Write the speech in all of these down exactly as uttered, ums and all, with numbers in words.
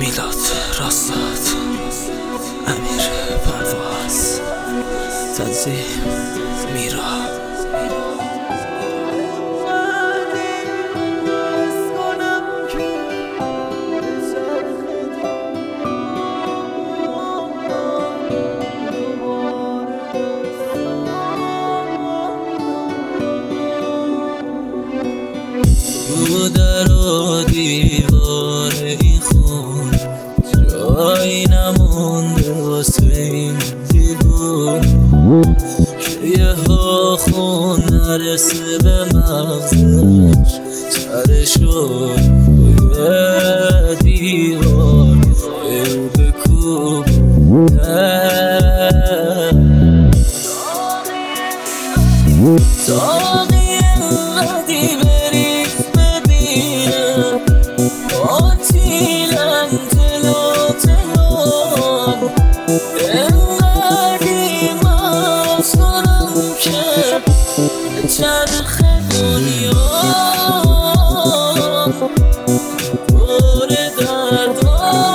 میلاد راستاد، امیر پرواز، تنظیم میرا. رو در و دیوار این خون جایی نمونده واسه این دیوون که یه ها خون نرسه به مغزش، سرشو روی دیوار رو بکوبونه. داغی انقدی بری ببینم آتیلم تلو تلو، انقدی ماز کنم که چرخ دنیا پر دردها.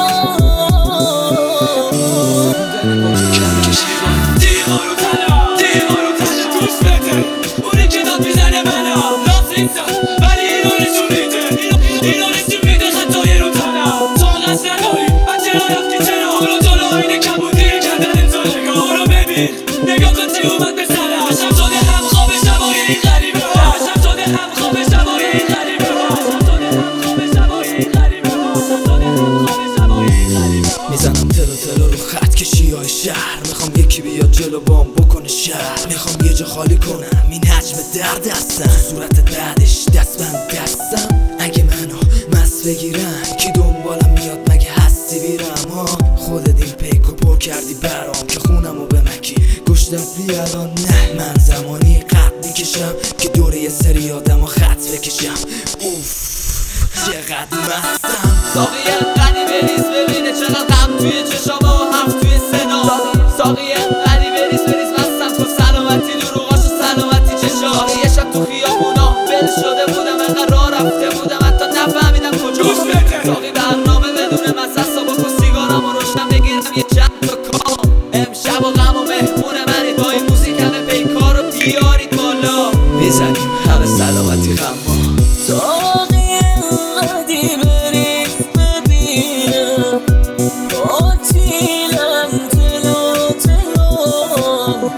دیوارو تلا دیوارو تلا دوست بده اونی که داد میزنه منو راست نیستم ولی اینو نشون میده، اینو نشون میده خطای رو تلا تو قصد نداری بچه را رفتی چرا اونو جلو اینه کبودی کردن تو نگاه رو ببین نگاه کن چی اومد به سرم شب شده هم خواب شبای این غریبه ها شب شده هم خواب شبای این غریبه ها شب شده هم خواب شبای این غریبه ها شب شده هم خواب شبای این غریبه ها. میزنم تلو تلو رو خط کشی های شهر، میخوام یکی بیاد جلو بام بکنه شهر، میخوام یه جا خالی کنم این حجم درد هستم صورت بعدش دست بند دستم. اگه منو مست بگیرن کی دنبالم میاد مگه هستی بیرم ها؟ خودت این پیکو پر کردی برام که خونمو به مکی گشتت بیاران. نه من زمانی قد میکشم که دور یه سری آدم ها خط بکشم. اوف چقدر مستم. ساقی انقدی بریز ببینه چقدر غم توی چشامه و حرف توی صدا. ساقی انقدی بریز بریز مستم تو سلامتی دروغاش و سلامتی چشا. یه شب تو خیابونا بل شده بودم انقدر راه رفته بودم حتی نفهمیدم کجا. ساقی برنامه بدون مزه با و سیگارم و روشن بگیرم یه چند تا کام. امشب و غم و مهمون منی با این موزیک همه پیکار رو بیارید بالا میزنیم همه سلامتی خما. داغی انقدی بری ببینم آتیلم تلو تلو،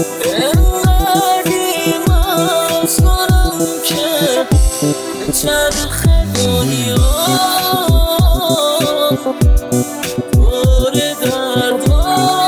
انقدی ماز کنم که چرخ دنیا پر دردها.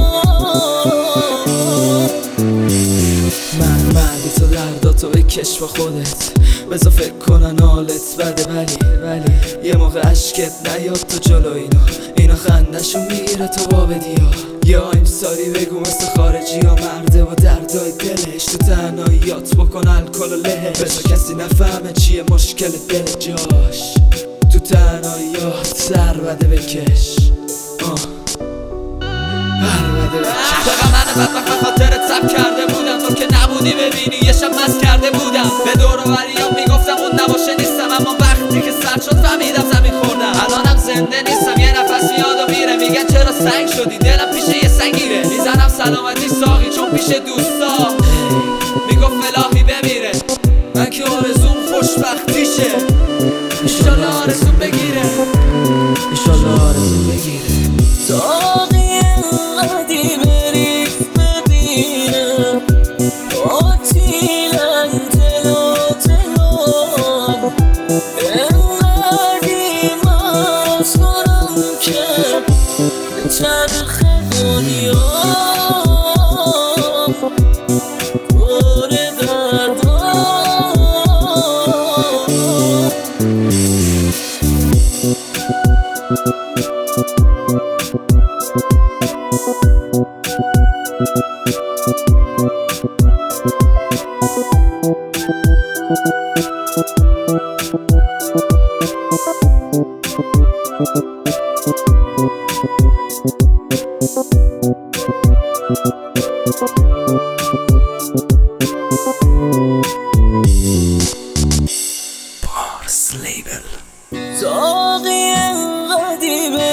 من مردی تو درداتو بکش با خودت، بذار فکر کنن حالت بده ولی ولی یه موقع عشقت نیاد تو جلو اینا اینا خندشون میگیره تو با بدیا. یا این ساری بگو مثل خارجی ها مرده و دردای دلش تو تنهاییات بکن الکل و له، بذار کسی نفهمه چیه مشکل دل جاش تو تنهاییات سر بده بکش آه بر بده بکش. چقدر من بدبخت به خاطرت سب کرده بودم تو که نبودی ببینی یه شب مست کرده بودم به دور و بریام میگفتم اون نباشه نیستم اما وقتی که سر شد فهمیدم زمین خوردم. الانم زنده نیستم یه نفس میاد و میره میگن چرا سنگ شدی دلم پیش یه سنگیره. میزنم سلامتی ساقی چون پیش دوستا میگفت الهی بمیره من که آرزوم خوشبختیشه انشالله آرزوم بگیره انشالله آرزو بگیره. داغی انقدی بری ببینم آتیلم تلو تلو، انقدی ماز کنم که چرخ دنیا پر دردها. بارس لیبل. داغی انقدی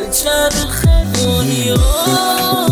به چرخ دنیا